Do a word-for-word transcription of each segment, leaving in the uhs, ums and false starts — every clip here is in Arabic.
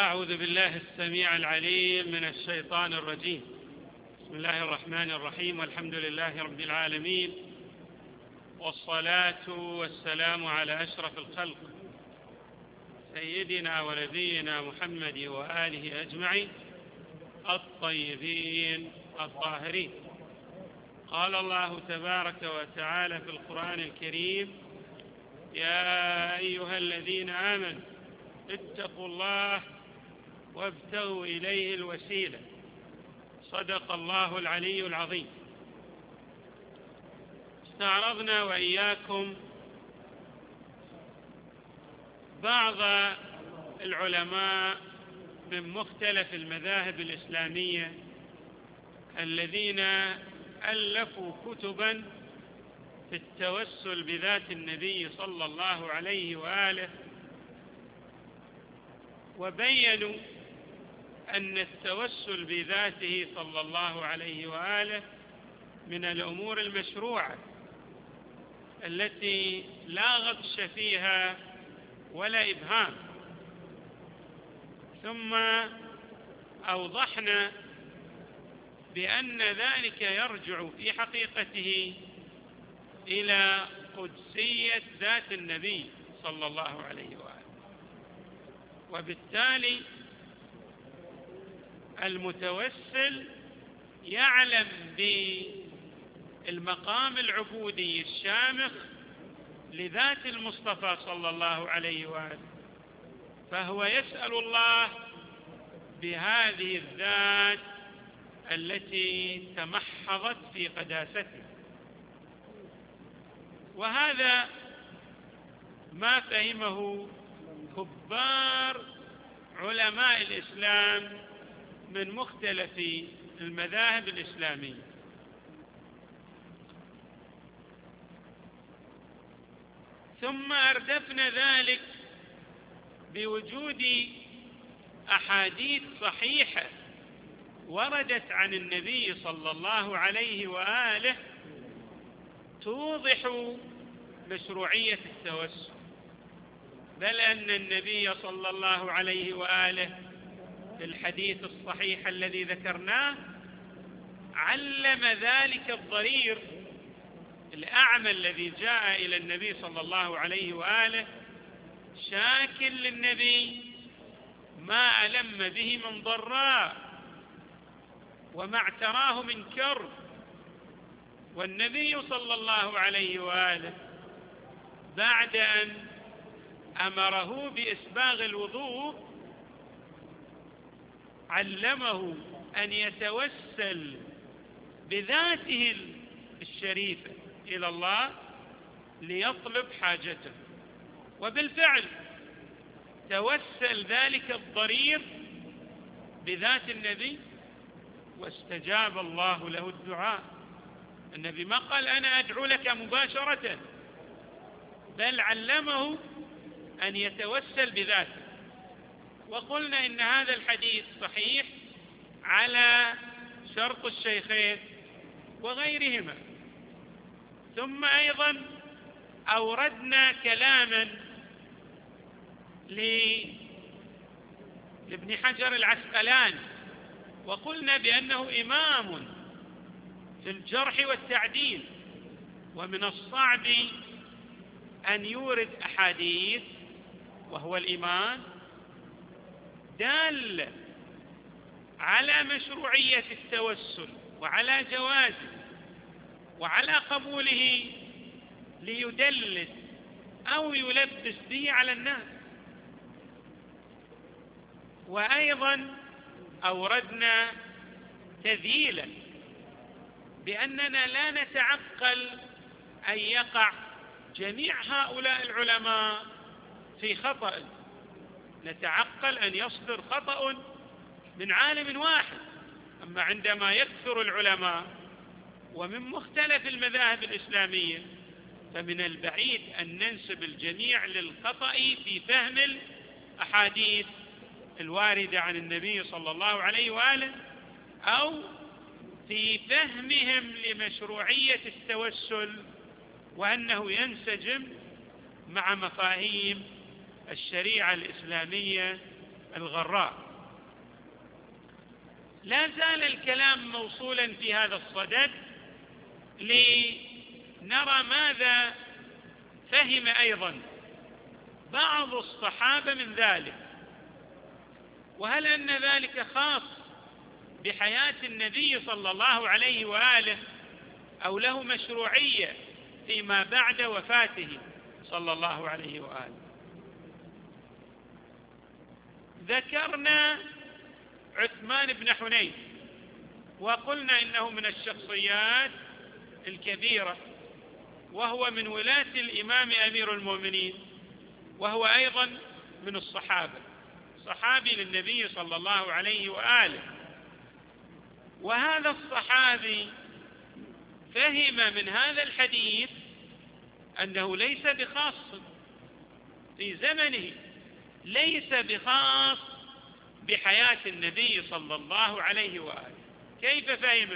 أعوذ بالله السميع العليم من الشيطان الرجيم. بسم الله الرحمن الرحيم، والحمد لله رب العالمين، والصلاة والسلام على أشرف الخلق سيدنا ونبينا محمد وآله أجمعين الطيبين الطاهرين. قال الله تبارك وتعالى في القرآن الكريم: يا أيها الذين آمنوا اتقوا الله وابتغوا إليه الوسيلة. صدق الله العلي العظيم. استعرضنا وإياكم بعض العلماء من مختلف المذاهب الإسلامية الذين ألفوا كتبا في التوسل بذات النبي صلى الله عليه وآله، وبينوا أن التوسل بذاته صلى الله عليه وآله من الأمور المشروعة التي لا غطش فيها ولا إبهام. ثم أوضحنا بأن ذلك يرجع في حقيقته إلى قدسية ذات النبي صلى الله عليه وآله، وبالتالي المتوسل يعلم بالمقام العبودي الشامخ لذات المصطفى صلى الله عليه وآله، فهو يسأل الله بهذه الذات التي تمحضت في قداسته. وهذا ما فهمه كبار علماء الإسلام من مختلف المذاهب الإسلامية. ثم أردفنا ذلك بوجود أحاديث صحيحة وردت عن النبي صلى الله عليه وآله توضح مشروعية التوسل، بل أن النبي صلى الله عليه وآله في الحديث الصحيح الذي ذكرناه علم ذلك الضرير الأعمى الذي جاء إلى النبي صلى الله عليه وآله شاكٍ للنبي ما ألم به من ضراء وما اعتراه من كرب، والنبي صلى الله عليه وآله بعد أن أمره بإسباغ الوضوء علمه أن يتوسل بذاته الشريفة إلى الله ليطلب حاجته، وبالفعل توسل ذلك الضرير بذات النبي واستجاب الله له الدعاء. النبي ما قال أنا أدعو لك مباشرة، بل علمه أن يتوسل بذاته. وقلنا إن هذا الحديث صحيح على شرط الشيخين وغيرهما. ثم أيضا أوردنا كلاما لابن حجر العسقلاني وقلنا بأنه إمام في الجرح والتعديل، ومن الصعب أن يورد أحاديث وهو الإمام دال على مشروعية التوسل وعلى جوازه وعلى قبوله ليدلس أو يلبس به على الناس. وأيضا أوردنا تذيلا بأننا لا نتعقل أن يقع جميع هؤلاء العلماء في خطأ، نتعقل أن يصدر خطأ من عالم واحد. أما عندما يكثر العلماء ومن مختلف المذاهب الإسلامية فمن البعيد أن ننسب الجميع للخطأ في فهم الأحاديث الواردة عن النبي صلى الله عليه وآله أو في فهمهم لمشروعية التوسل، وأنه ينسجم مع مفاهيم الشريعة الإسلامية الغراء. لا زال الكلام موصولا في هذا الصدد لنرى ماذا فهم أيضا بعض الصحابة من ذلك، وهل أن ذلك خاص بحياة النبي صلى الله عليه وآله أو له مشروعية فيما بعد وفاته صلى الله عليه وآله. ذكرنا عثمان بن حنين وقلنا إنه من الشخصيات الكبيرة، وهو من ولاة الإمام أمير المؤمنين، وهو أيضا من الصحابة، صحابي للنبي صلى الله عليه وآله. وهذا الصحابي فهم من هذا الحديث أنه ليس بخاص في زمنه، ليس بخاص بحياة النبي صلى الله عليه وآله. كيف فهمه؟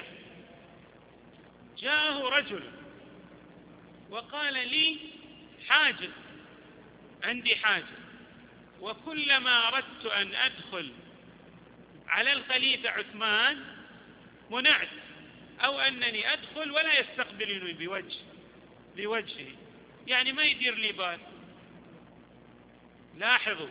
جاءه رجل وقال لي حاجة، عندي حاجة، وكلما أردت أن أدخل على الخليفة عثمان منعت، أو أنني أدخل ولا يستقبلني بوجه بوجهه، يعني ما يدير لي بال. لاحظوا،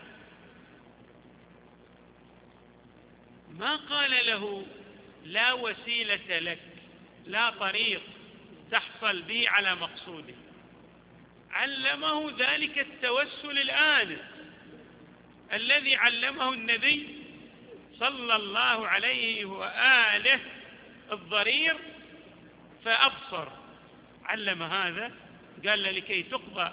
ما قال له لا وسيلة لك، لا طريق تحصل به على مقصوده، علمه ذلك التوسل الآن الذي علمه النبي صلى الله عليه وآله الضرير فأبصر. علم هذا، قال له لكي تقضى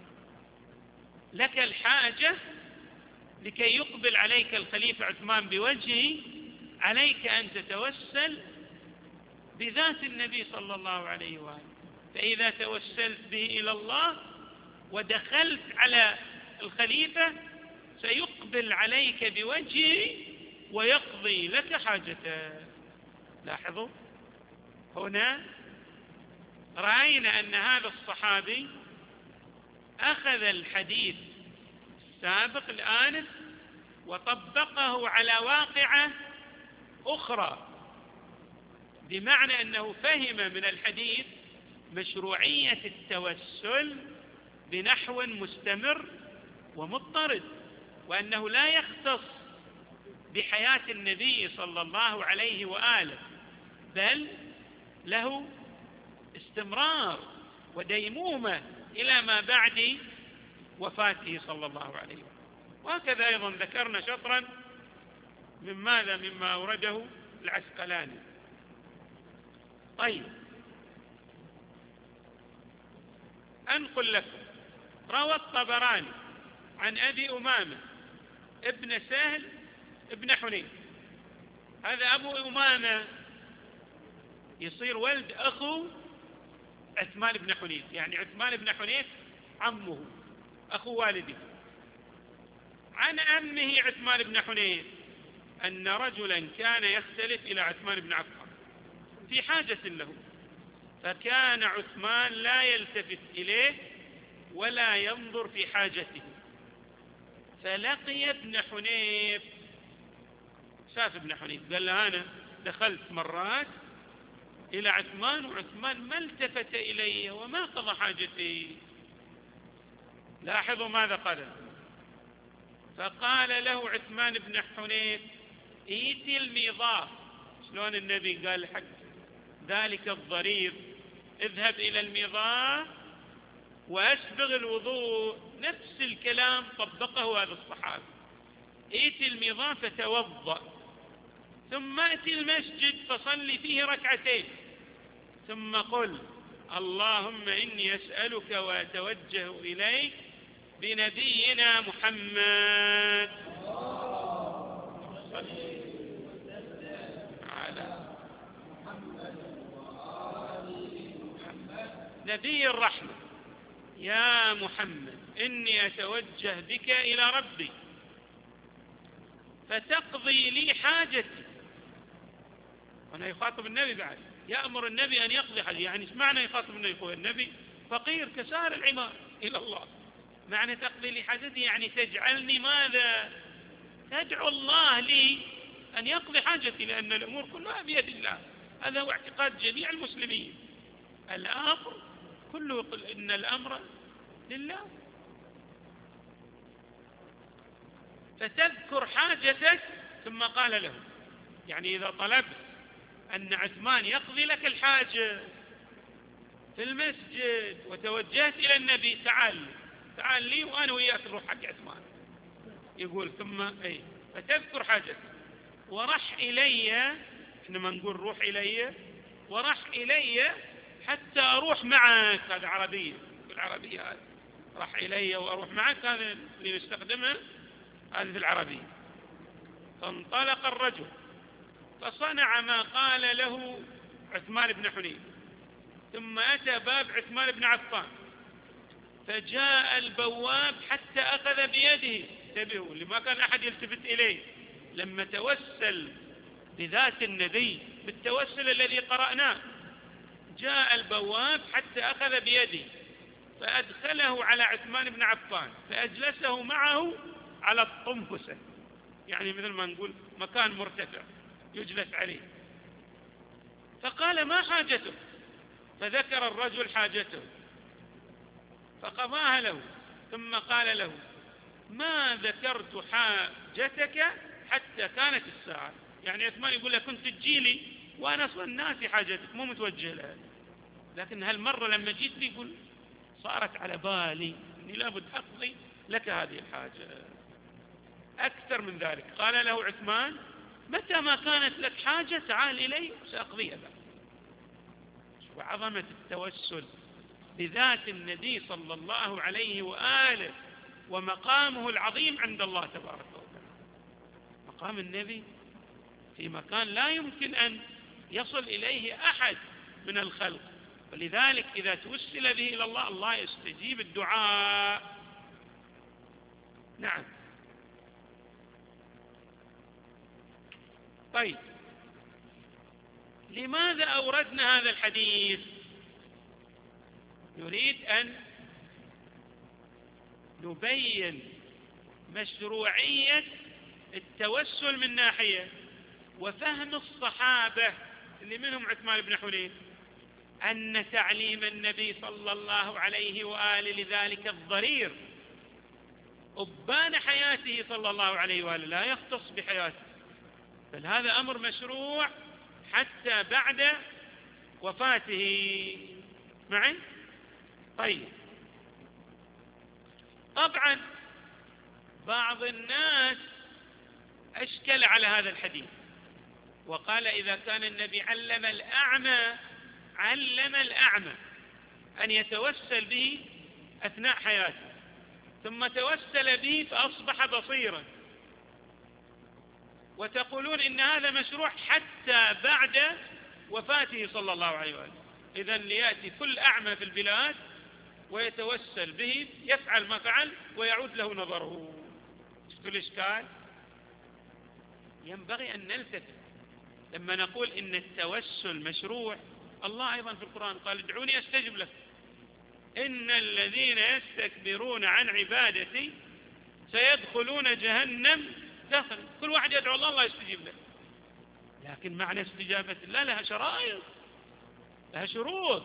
لك الحاجة، لكي يقبل عليك الخليفة عثمان بوجهه، عليك أن تتوسل بذات النبي صلى الله عليه وآله. فإذا توسلت به إلى الله ودخلت على الخليفة سيقبل عليك بوجهه ويقضي لك حاجته. لاحظوا، هنا رأينا أن هذا الصحابي أخذ الحديث السابق الآنف وطبقه على واقعة أخرى، بمعنى أنه فهم من الحديث مشروعية التوسل بنحو مستمر ومضطرد، وأنه لا يختص بحياة النبي صلى الله عليه وآله، بل له استمرار وديمومة إلى ما بعد وفاته صلى الله عليه وآله. وهكذا أيضا ذكرنا شطرا من ماذا مما أورده العسقلاني. طيب، أنقل لكم، روى الطبراني عن أبي أمامة ابن سهل ابن حنين. هذا أبو أمامة يصير ولد أخو عثمان بن حنيف، يعني عثمان بن حنيف عمه أخو والده. عن أمه عثمان بن حنيف أن رجلا كان يختلف إلى عثمان بن عفان في حاجة له، فكان عثمان لا يلتفت إليه ولا ينظر في حاجته، فلقي ابن حنيف، شاف ابن حنيف، قال له أنا دخلت مرات إلى عثمان وعثمان ما التفت إلي وما قضى حاجتي. لاحظوا ماذا قال، فقال له عثمان بن حنيف ائتي الميضاء. شلون النبي قال حق ذلك الضرير اذهب إلى الميضاء وأسبغ الوضوء، نفس الكلام طبقه هذا الصحابي. ائتي الميضاء فتوضأ، ثم أتي المسجد فصلي فيه ركعتين، ثم قل اللهم إني أسألك وأتوجه إليك بنبينا محمد على نبي الرحمة، يا محمد إني أتوجه بك إلى ربي فتقضي لي حاجتي. وأنا يخاطب النبي بعد، يأمر النبي أن يقضي حاجتي، يعني ايش معنى يخاطب النبي؟ النبي فقير كسار العمار إلى الله، معنى تقضي لي حاجتي يعني تجعلني ماذا؟ أدعو الله لي أن يقضي حاجتي، لأن الأمور كلها بيد الله. هذا هو اعتقاد جميع المسلمين، الأمر كله إن الأمر لله. فتذكر حاجتك ثم قال له، يعني إذا طلبت أن عثمان يقضي لك الحاجة في المسجد وتوجهت إلى النبي، تعال تعال لي وأنا وياك نروح حق عثمان. يقول ثم أي فتذكر حاجتك ورح إلي، إحنا ما نقول روح إلي، ورح إلي حتى أروح معك. هذا عربية، بالعربية هذا رح إلي وأروح معك، هذا اللي نستخدمه هذا في العربية. فانطلق الرجل فصنع ما قال له عثمان بن حنين، ثم أتى باب عثمان بن عفان فجاء البواب حتى أخذ بيده. انتبهوا، لما كان أحد يلتفت إليه لما توسل بذات النبي بالتوسل الذي قرأناه. جاء البواب حتى أخذ بيده فأدخله على عثمان بن عفان فأجلسه معه على الطنفسة، يعني مثل ما نقول مكان مرتفع يجلس عليه. فقال ما حاجته؟ فذكر الرجل حاجته فقضاها له، ثم قال له ما ذكرت حاجتك حتى كانت الساعة. يعني عثمان يقول له كنت تجيلي وأنا أصلا ناسي حاجتك مو متوجه لها، لكن هالمرة لما جيت لي يقول صارت على بالي أني لابد أقضي لك هذه الحاجة. أكثر من ذلك قال له عثمان متى ما كانت لك حاجة تعال إلي سأقضيها لك. وعظمة التوسل بذات النبي صلى الله عليه وآله ومقامه العظيم عند الله تبارك وتعالى. مقام النبي في مكان لا يمكن أن يصل إليه أحد من الخلق، ولذلك إذا توسل به إلى الله الله يستجيب الدعاء. نعم. طيب، لماذا أوردنا هذا الحديث؟ نريد أن نبين مشروعية التوسل من ناحية، وفهم الصحابة اللي منهم عثمان بن حنين أن تعليم النبي صلى الله عليه وآله لذلك الضرير أبان حياته صلى الله عليه وآله لا يختص بحياته، بل هذا أمر مشروع حتى بعد وفاته. معي؟ طيب، طبعا بعض الناس أشكل على هذا الحديث وقال إذا كان النبي علم الأعمى علم الأعمى أن يتوسل به أثناء حياته ثم توسل به فأصبح بصيرا، وتقولون إن هذا مشروع حتى بعد وفاته صلى الله عليه وآله. إذن ليأتي كل أعمى في البلاد ويتوسل به يفعل ما فعل ويعود له نظره. شفتوا الإشكال؟ ينبغي أن نلتفت لما نقول إن التوسل مشروع. الله أيضا في القرآن قال ادعوني أستجب لك إن الذين يستكبرون عن عبادتي سيدخلون جهنم داخل. كل واحد يدعو الله الله يستجيب له، لكن معنى استجابة الله لها شرائط لها شروط.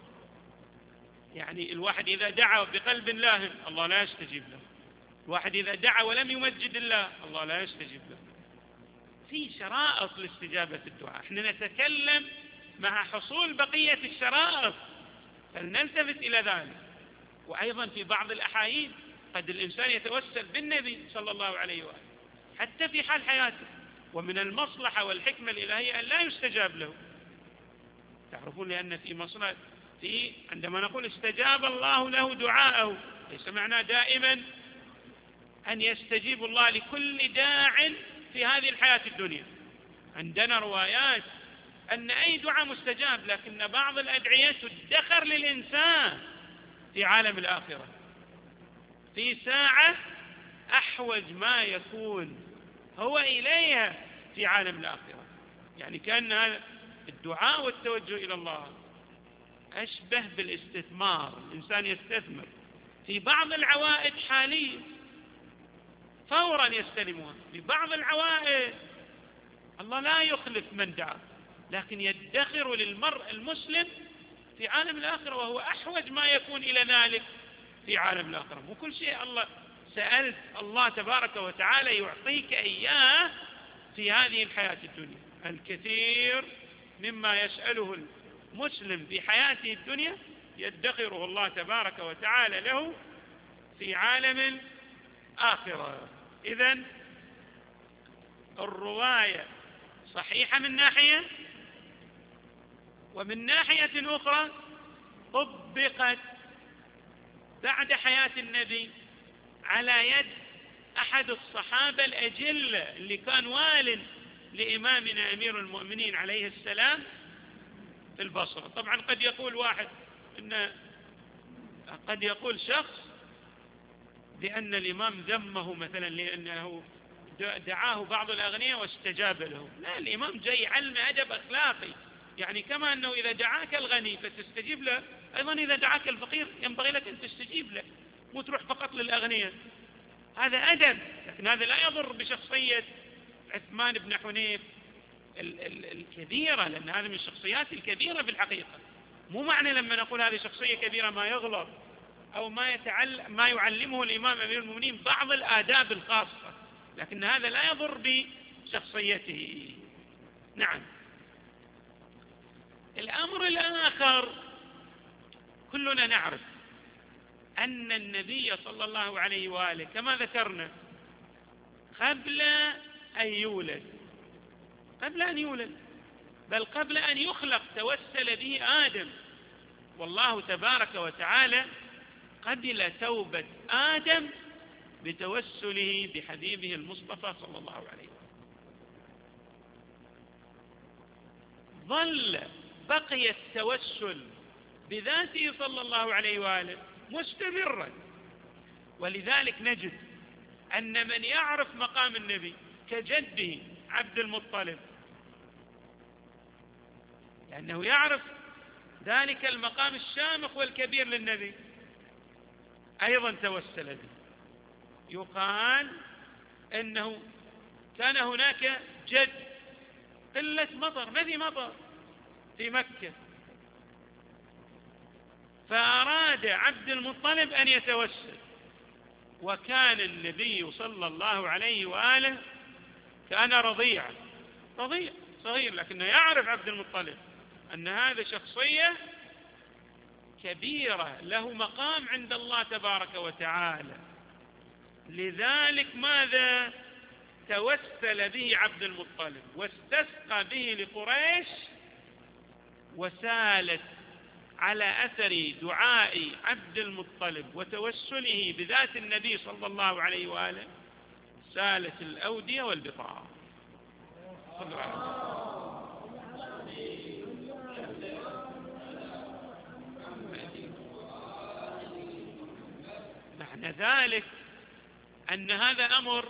يعني الواحد إذا دعا بقلب لاهٍ الله لا يستجيب له، الواحد إذا دعا ولم يمجد الله الله لا يستجيب له. في شرائط لاستجابة الدعاء، احنا نتكلم مع حصول بقية الشرائط فلنلتفت إلى ذلك. وأيضا في بعض الأحايين قد الإنسان يتوسل بالنبي صلى الله عليه وآله حتى في حال حياته، ومن المصلحة والحكمة الإلهية أن لا يستجاب له. تعرفون لأن في مصلحة في عندما نقول استجاب الله له دعاءه ليس معناه دائما أن يستجيب الله لكل داع في هذه الحياة الدنيا. عندنا روايات أن أي دعاء مستجاب، لكن بعض الأدعية تدخر للإنسان في عالم الآخرة في ساعة أحوج ما يكون هو إليها في عالم الآخرة. يعني كأن هذا الدعاء والتوجه إلى الله أشبه بالاستثمار، الإنسان يستثمر في بعض العوائد حالية فورا يستلمها. في بعض العوائد الله لا يخلف من دعا، لكن يدخر للمرء المسلم في عالم الآخرة، وهو أحوج ما يكون إلى ذلك في عالم الآخرة. مو كل شيء الله سألت الله تبارك وتعالى يعطيك إياه في هذه الحياة الدنيا. الكثير مما يسأله المسلم في حياته الدنيا يدخره الله تبارك وتعالى له في عالم الآخرة. إذن الرواية صحيحة من ناحية، ومن ناحية أخرى طبقت بعد حياة النبي على يد أحد الصحابة الأجلة اللي كان والد لإمامنا أمير المؤمنين عليه السلام في البصرة. طبعا قد يقول واحد إن قد يقول شخص بأن الإمام ذمه مثلا لأنه دعاه بعض الأغنياء واستجاب له. لا، الإمام جاي يعلم أدب أخلاقي، يعني كما أنه إذا دعاك الغني فتستجيب له، أيضا إذا دعاك الفقير ينبغي لك أن تستجيب له، مو تروح فقط للأغنياء. هذا أدب، لكن هذا لا يضر بشخصية عثمان بن حنيف الكبيرة، لأن هذا من الشخصيات الكبيرة في الحقيقة. مو معنى لما نقول هذه شخصية كبيرة ما يغلط أو ما يتعلم ما يعلمه الإمام أمير المؤمنين بعض الآداب الخاصة، لكن هذا لا يضر بشخصيته. نعم. الأمر الآخر، كلنا نعرف أن النبي صلى الله عليه وآله كما ذكرنا قبل أن يولد قبل أن يولد بل قبل أن يخلق توسل به آدم، والله تبارك وتعالى قبل توبة آدم بتوسله بحبيبه المصطفى صلى الله عليه وسلم. ظل بقي التوسل بذاته صلى الله عليه وآله مستمرا، ولذلك نجد أن من يعرف مقام النبي كجده عبد المطلب، لأنه يعرف ذلك المقام الشامخ والكبير للنبي، أيضا توسل به. يقال أنه كان هناك جد قلة مطر، ما في مطر في مكة، فأراد عبد المطلب أن يتوسل، وكان النبي صلى الله عليه وآله كان رضيعا رضيع صغير، لكنه يعرف عبد المطلب أن هذا شخصية كبيرة له مقام عند الله تبارك وتعالى. لذلك ماذا توسل به عبد المطلب واستسقى به لقريش، وسالت على أثر دعاء عبد المطلب وتوسله بذات النبي صلى الله عليه وآله سالت الأودية والبقاع. صلوا على معنى ذلك أن هذا أمر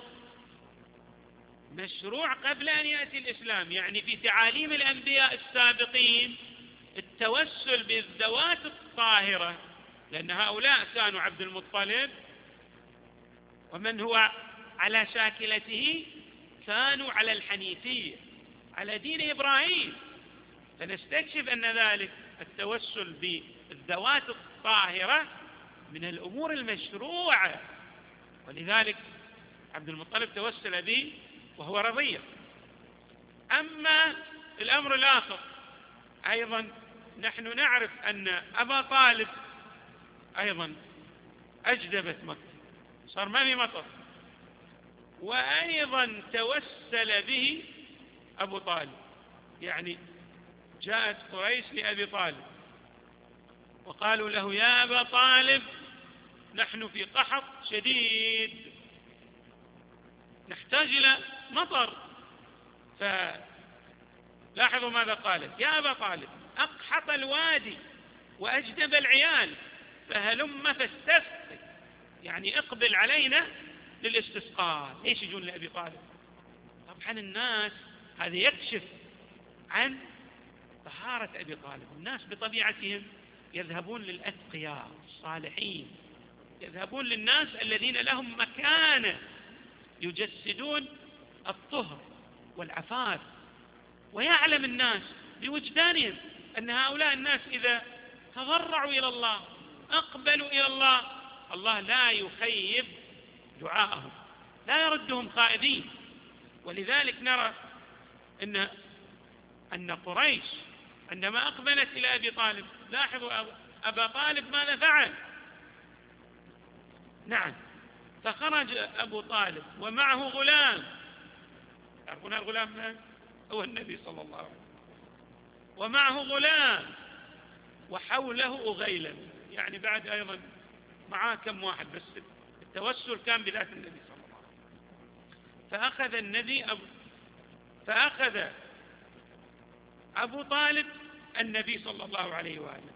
مشروع قبل أن يأتي الإسلام، يعني في تعاليم الأنبياء السابقين التوسل بالذوات الطاهرة، لأن هؤلاء كانوا عبد المطلب ومن هو على شاكلته كانوا على الحنيفية على دين إبراهيم، فنستكشف أن ذلك التوسل بالذوات الطاهرة من الأمور المشروعة، ولذلك عبد المطلب توسل به وهو رضيع. أما الأمر الآخر أيضا نحن نعرف أن أبا طالب أيضا أجدبت مكة، صار ما في مطر، وأيضا توسل به أبو طالب، يعني جاءت قريش لأبي طالب وقالوا له يا أبا طالب نحن في قحط شديد نحتاج إلى مطر، فلاحظوا ماذا قالت يا أبا طالب أقحط الوادي وأجدب العيال فهلم فاستسقي، يعني اقبل علينا للاستسقاء. ايش يجون لأبي طالب؟ طبعا الناس هذا يكشف عن طهارة أبي طالب. الناس بطبيعتهم يذهبون للأتقياء الصالحين، يذهبون للناس الذين لهم مكانة يجسدون الطهر والعفاف، ويعلم الناس بوجدانهم أن هؤلاء الناس إذا تضرعوا إلى الله أقبلوا إلى الله، الله لا يخيب دعاءهم، لا يردهم خائبين. ولذلك نرى أن أن قريش عندما أقبلت إلى أبي طالب، لاحظوا أبا طالب ماذا فعل. نعم، فخرج أبو طالب ومعه غلام، تعرفون الغلام من؟ هو النبي صلى الله عليه وسلم، ومعه غلام وحوله أغيلم، يعني بعد أيضا معاه كم واحد، بس التوسل كان بذات النبي صلى الله عليه وسلم. فأخذ النبي أبو فأخذ أبو طالب النبي صلى الله عليه وآله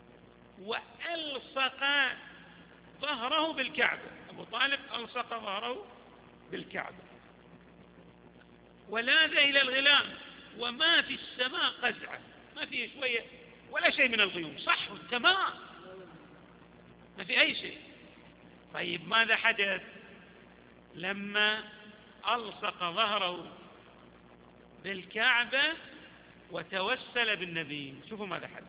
وألصق ظهره بالكعبة. أبو طالب ألصق ظهره بالكعبة ولاذ إلى الغلام، وما في السماء قزعة، ما في شوية ولا شيء من الغيوم، صح تمام، ما في أي شيء. طيب ماذا حدث لما ألصق ظهره بالكعبة وتوسل بالنبي؟ شوفوا ماذا حدث.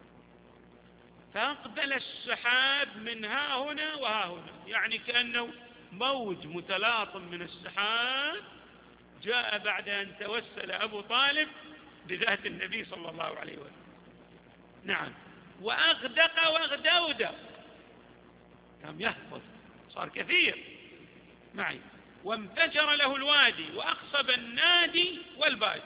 فأقبل السحاب من ها هنا وها هنا، يعني كأنه موج متلاطم من السحاب جاء بعد أن توسل أبو طالب بذات النبي صلى الله عليه وسلم. نعم، وأغدق وأغدودق، كم يهبط، صار كثير معي، وانفجر له الوادي وأخصب النادي والبادي.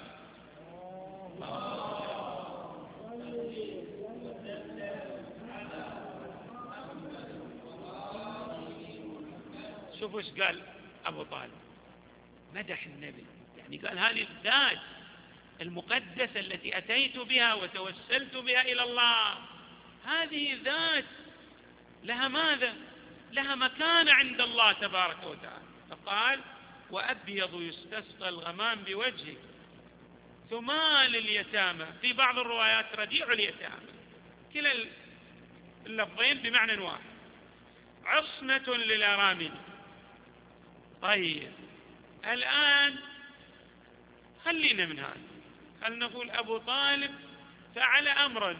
شوفوا ايش قال أبو طالب، مدح النبي، يعني قال هذه الذات المقدسة التي أتيت بها وتوسلت بها إلى الله، هذه ذات لها ماذا؟ لها مكانة عند الله تبارك وتعالى. فقال وأبيض يستسقى الغمام بوجهه ثمال اليتامى، في بعض الروايات رديع اليتامى، كلا اللفظين بمعنى واحد، عصمة للأرامل. طيب الآن خلينا من هذا، خلنا نقول أبو طالب فعل أمرا،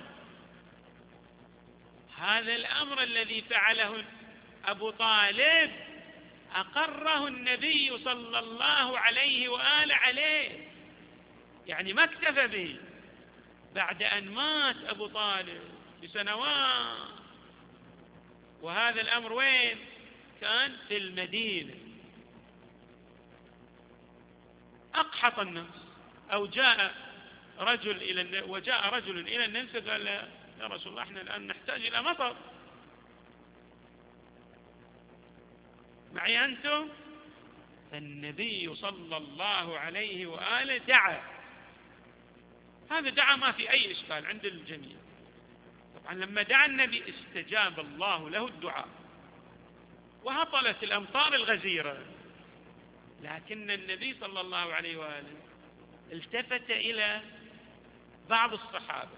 هذا الأمر الذي فعله أبو طالب أقره النبي صلى الله عليه وآله عليه، يعني ما اكتفى به. بعد أن مات أبو طالب بسنوات، وهذا الأمر وين كان؟ في المدينة. أقحط الناس، أو جاء رجل إلى وجاء رجل إلى النبي قال يا رسول الله احنا الآن نحتاج إلى مطر، معي أنتم؟ فالنبي صلى الله عليه وآله دعا، هذا دعا ما في أي إشكال عند الجميع. طبعا لما دعا النبي استجاب الله له الدعاء وهطلت الأمطار الغزيرة، لكن النبي صلى الله عليه وآله التفت إلى بعض الصحابة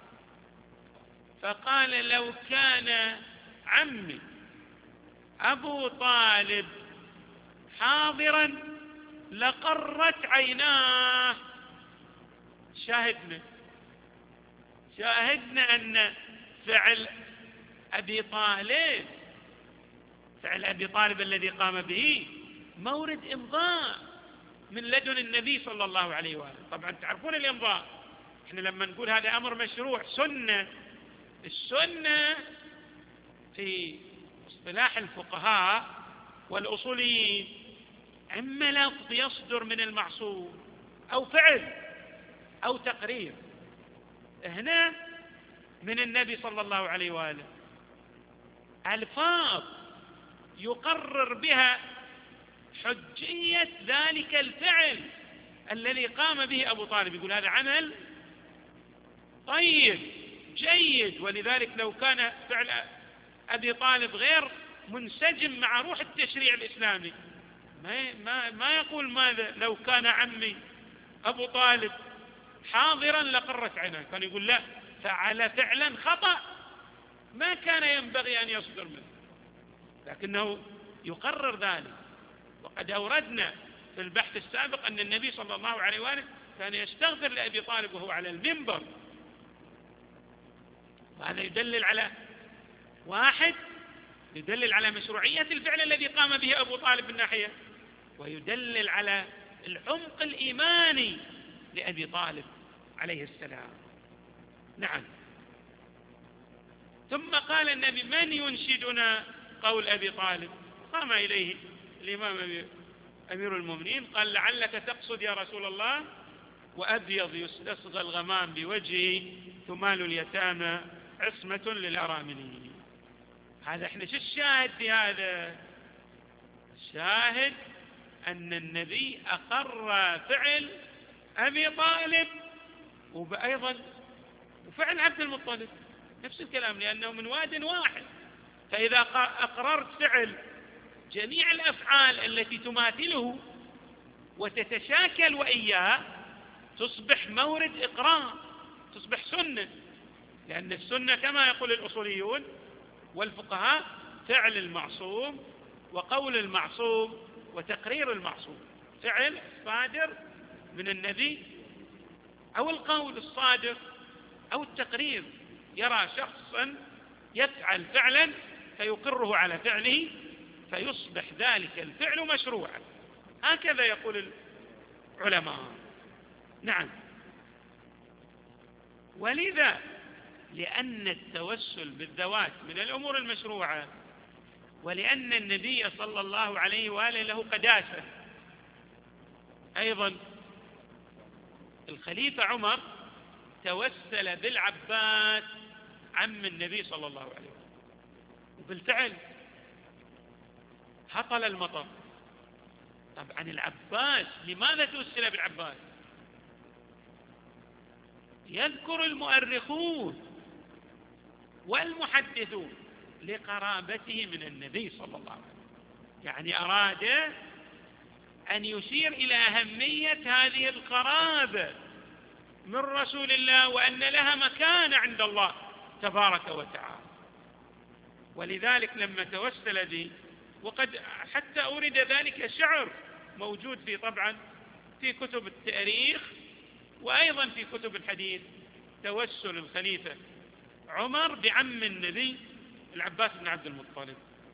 فقال لو كان عمي أبو طالب حاضرا لقرت عيناه. شاهدنا شاهدنا أن فعل أبي طالب فعل أبي طالب الذي قام به مورد إمضاء من لدن النبي صلى الله عليه وآله. طبعا تعرفون الإمضاء، احنا لما نقول هذا أمر مشروع سنة، السنة في اصطلاح الفقهاء والأصوليين إما لفظ يصدر من المعصوم أو فعل أو تقرير، هنا من النبي صلى الله عليه وآله ألفاظ يقرر بها حجية ذلك الفعل الذي قام به أبو طالب، يقول هذا عمل طيب جيد. ولذلك لو كان فعل أبي طالب غير منسجم مع روح التشريع الإسلامي ما, ما, ما يقول ماذا لو كان عمي أبو طالب حاضرا لقرت عيناه، كان يقول لا فعل فعلا خطأ ما كان ينبغي أن يصدر منه، لكنه يقرر ذلك. وقد أوردنا في البحث السابق أن النبي صلى الله عليه وآله كان يستغفر لأبي طالب وهو على المنبر، وهذا يدلل على واحد، يدلل على مشروعية الفعل الذي قام به أبو طالب من ناحية، ويدلل على العمق الإيماني لأبي طالب عليه السلام. نعم. ثم قال النبي: من ينشدنا قول أبي طالب؟ قام إليه الإمام أمير المؤمنين قال: لعلك تقصد يا رسول الله وأبيض يستصغى الغمام بوجهه ثمال اليتامى عصمة للأرامل. هذا احنا شو الشاهد في هذا؟ الشاهد أن النبي أقر فعل أبي طالب وأيضا وفعل عبد المطلب نفس الكلام، لأنه من واد واحد. فإذا أقررت فعل جميع الأفعال التي تماثله وتتشاكل وإياه تصبح مورد إقرار، تصبح سنة، لأن السنة كما يقول الأصوليون والفقهاء فعل المعصوم وقول المعصوم وتقرير المعصوم. فعل الصادر من النبي أو القول الصادر أو التقرير، يرى شخصا يفعل فعلا فيقره على فعله فيصبح ذلك الفعل مشروعا، هكذا يقول العلماء. نعم. ولذا لأن التوسل بالذوات من الأمور المشروعة، ولأن النبي صلى الله عليه وآله له قداسة. أيضا الخليفة عمر توسل بالعباس عم النبي صلى الله عليه وسلم، وبالفعل هطل المطر. طبعا العباس، لماذا توسل بالعباس؟ يذكر المؤرخون والمحدثون لقرابته من النبي صلى الله عليه وسلم، يعني أراد أن يشير إلى أهمية هذه القرابة من رسول الله وأن لها مكانة عند الله تبارك وتعالى. ولذلك لما توسل به، وقد حتى أورد ذلك شعر موجود في طبعا في كتب التاريخ وأيضا في كتب الحديث، توسل الخليفة عمر بعم النبي العباس بن عبد المطلب.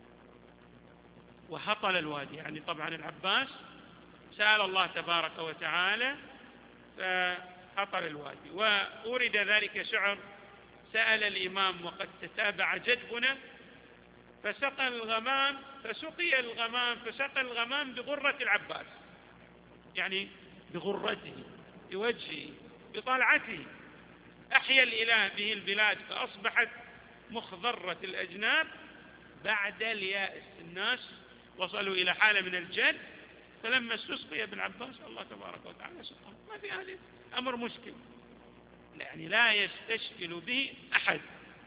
وهطل الوادي، يعني طبعا العباس سأل الله تبارك وتعالى فهطل الوادي. وأورد ذلك شعر: سأل الإمام وقد تتابع جدبنا فسقى الغمام فسقي الغمام فسقى الغمام بغرة العباس، يعني بغرته بوجهه بطلعته. أحيا الإله به البلاد فأصبحت مخضرة الأجناب بعد اليائس. الناس وصلوا إلى حالة من الجد، فلما استسقي ابن عباس الله تبارك وتعالى سقاه. ما في هذا أمر مشكل، يعني لا يستشكل به أحد.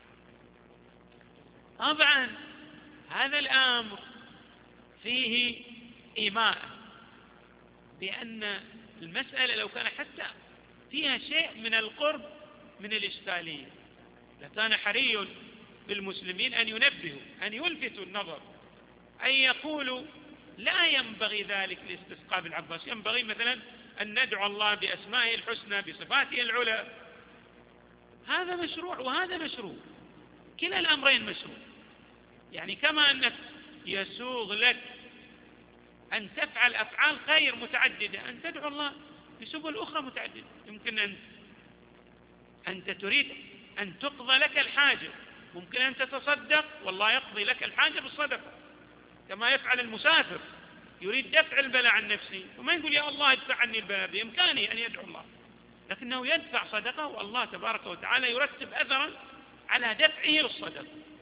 طبعا هذا الأمر فيه إيماء بأن المسألة لو كان حتى فيها شيء من القرب من الإشكالية لكان حري بالمسلمين أن ينبهوا، أن يلفتوا النظر، أن يقولوا لا ينبغي ذلك لاستسقاء ابن عباس، ينبغي مثلا أن ندعو الله بأسمائه الحسنى بصفاته العلى. هذا مشروع وهذا مشروع، كلا الأمرين مشروع. يعني كما أنك يسوغ لك أن تفعل أفعال خير متعددة، أن تدعو الله بسبل أخرى متعددة. يمكن أن أنت تريد أن تقضى لك الحاجة، ممكن أن تتصدق والله يقضي لك الحاجة بالصدقة، كما يفعل المسافر يريد دفع البلاء عن نفسه، وما يقول يا الله ادفع عني البلاء، بإمكانه أن يدعو الله، لكنه يدفع صدقة والله تبارك وتعالى يرتب أثرا على دفعه للصدقة.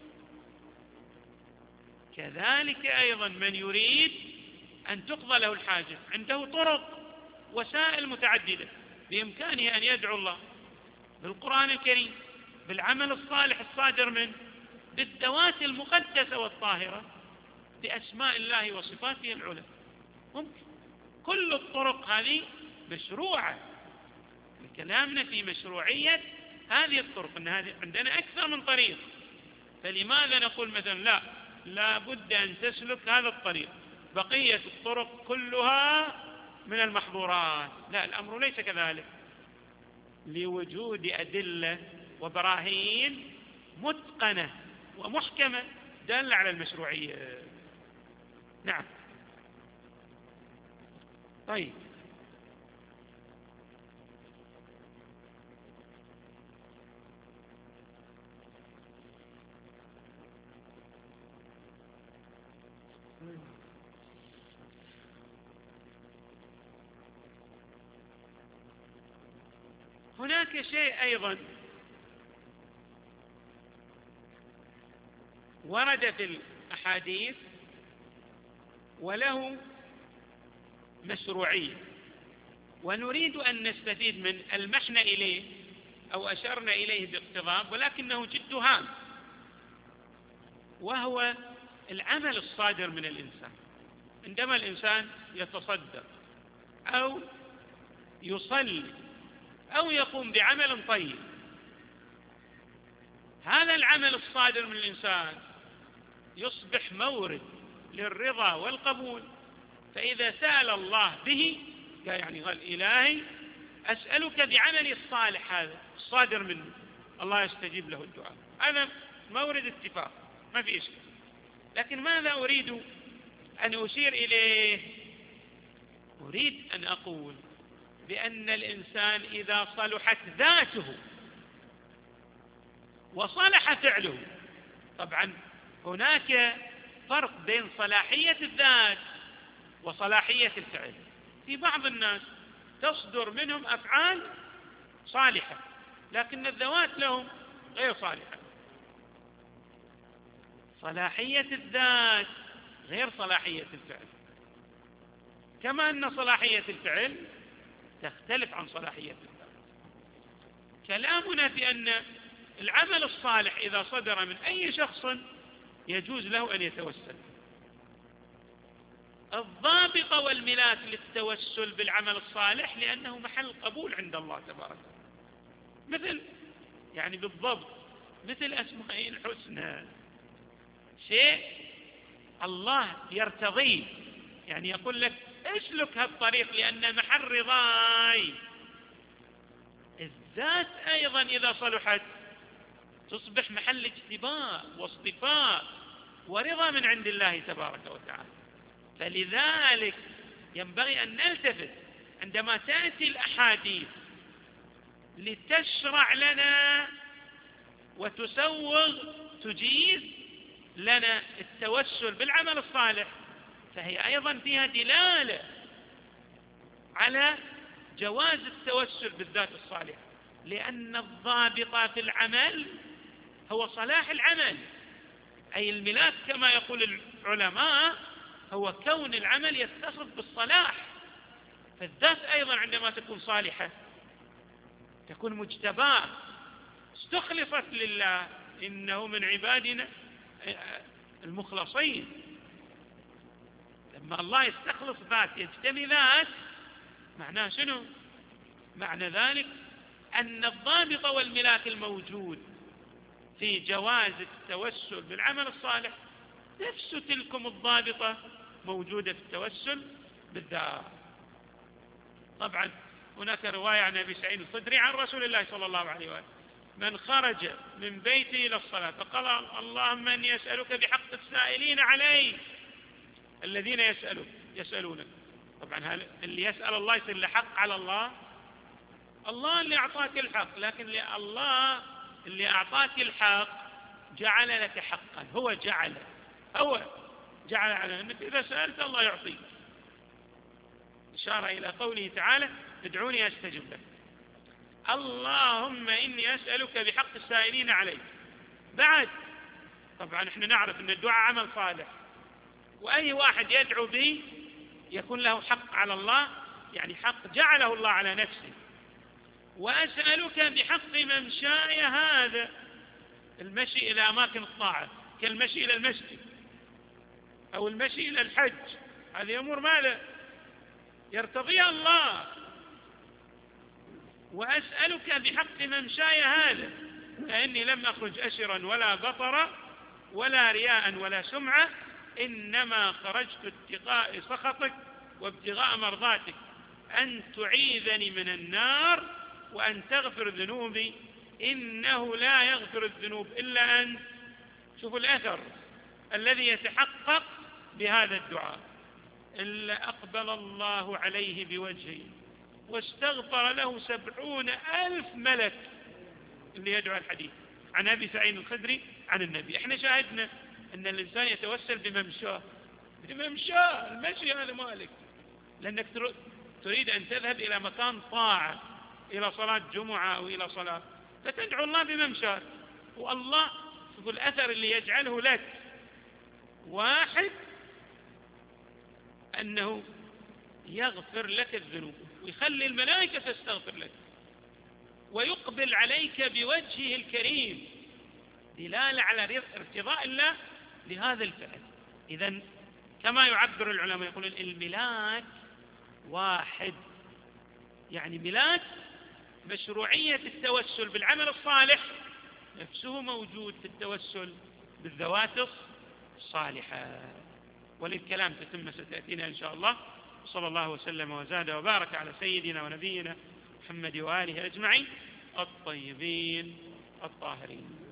كذلك أيضا من يريد أن تقضى له الحاجة عنده طرق وسائل متعددة، بإمكانه أن يدعو الله بالقرآن الكريم، بالعمل الصالح الصادر منه، بالذوات المقدسة والطاهرة، بأسماء الله وصفاته العلى. ممكن كل الطرق هذه مشروعة. كلامنا في مشروعية هذه الطرق، أن هذه عندنا أكثر من طريق، فلماذا نقول مثلا لا لا بد أن تسلك هذا الطريق، بقية الطرق كلها من المحظورات. لا، الأمر ليس كذلك، لوجود أدلة وبراهين متقنة ومحكمة دالة على المشروعية. نعم. طيب، هناك شيء أيضا ورد في الأحاديث وله مشروعية، ونريد أن نستفيد من المحن إليه أو أشرنا إليه باقتضاب، ولكنه جد هام، وهو العمل الصادر من الإنسان. عندما الإنسان يتصدق أو يصلي أو يقوم بعمل طيب، هذا العمل الصادر من الإنسان يصبح مورد للرضا والقبول. فإذا سأل الله به يعني قال إلهي أسألك بعملي الصالح هذا الصادر منه، الله يستجيب له الدعاء، هذا مورد اتفاق، ما في إشكال. لكن ماذا أريد أن أشير إليه؟ أريد أن أقول بأن الإنسان إذا صلحت ذاته وصلح فعله، طبعا هناك فرق بين صلاحية الذات وصلاحية الفعل. في بعض الناس تصدر منهم أفعال صالحة لكن الذوات لهم غير صالحة. صلاحية الذات غير صلاحية الفعل، كما أن صلاحية الفعل تختلف عن صلاحية الذات. كلامنا بأن العمل الصالح إذا صدر من أي شخص يجوز له أن يتوسل. الضابط والملاك للتوسل بالعمل الصالح لأنه محل قبول عند الله تبارك، مثل يعني بالضبط مثل أسماء الحسنى، شيء الله يرتضيه، يعني يقول لك اسلك هالطريق لأن محل رضاي. الذات أيضا إذا صلحت تصبح محل اجتباء واصطفاء ورضا من عند الله تبارك وتعالى. فلذلك ينبغي أن نلتفت عندما تأتي الأحاديث لتشرع لنا وتسوغ تجيز لنا التوسل بالعمل الصالح، فهي أيضا فيها دلالة على جواز التوسل بالذات الصالحة، لأن الضابط في العمل هو صلاح العمل، أي الملاك كما يقول العلماء هو كون العمل يتصف بالصلاح. فالذات أيضا عندما تكون صالحة تكون مجتباة استخلصت لله، إنه من عبادنا المخلصين. لما الله يستخلص ذات يجتمي ذات، معناه شنو؟ معنى ذلك أن الضابط والملاك الموجود في جواز التوسل بالعمل الصالح نفس تلكم الضابطة موجودة في التوسل بالذات. طبعا هناك رواية عن أبي سعيد الخدري عن رسول الله صلى الله عليه وآله: من خرج من بيته إلى الصلاة فقال اللهم إني أسألك بحق السائلين علي، الذين يسألون يسألونك. طبعا اللي يسأل الله يصير له حق على الله، الله اللي أعطاك الحق، لكن الله اللي أعطاك الحق جعل لك حقا، هو جعل هو جعل على أنك إذا سألت الله يعطيك، إشارة إلى قوله تعالى ادعوني أستجب لك. اللهم إني أسألك بحق السائلين عليك. بعد طبعا احنا نعرف أن الدعاء عمل صالح، وأي واحد يدعو به يكون له حق على الله، يعني حق جعله الله على نفسه. وأسألك بحق ممشاي هذا، المشي إلى أماكن الطاعة كالمشي إلى المسجد أو المشي إلى الحج، هذه أمور ماذا يرتضيها الله. وأسألك بحق ممشاي هذا، فإني لم أخرج أشرا ولا بطرا ولا رياء ولا سمعة، إنما خرجت ابتغاء سخطك وابتغاء مرضاتك. أن تعيذني من النار وأن تغفر ذنوبي إنه لا يغفر الذنوب إلا أنت. شوفوا الأثر الذي يتحقق بهذا الدعاء. إلا أقبل الله عليه بوجهه واستغفر له سبعون ألف ملك، اللي يدعو الحديث عن أبي سعيد الخدري عن النبي. احنا شاهدنا أن الإنسان يتوسل بممشاه، بممشاه المشي هذا مالك، لأنك تريد أن تذهب إلى مكان طاعة، إلى صلاة جمعة أو إلى صلاة، فتدعو الله بممشاك، والله شوفوا الأثر اللي يجعله لك. واحد، أنه يغفر لك الذنوب ويخلي الملائكة تستغفر لك ويقبل عليك بوجهه الكريم، دلالة على ارتضاء الله لهذا الفعل. إذن كما يعبر العلماء يقولون الملاك واحد، يعني ملاك مشروعية التوسل بالعمل الصالح نفسه موجود في التوسل بالذوات الصالحة. وللكلام تتم ستأتينا إن شاء الله. صلى الله وسلم وزاد وبارك على سيدنا ونبينا محمد وآله أجمعين الطيبين الطاهرين.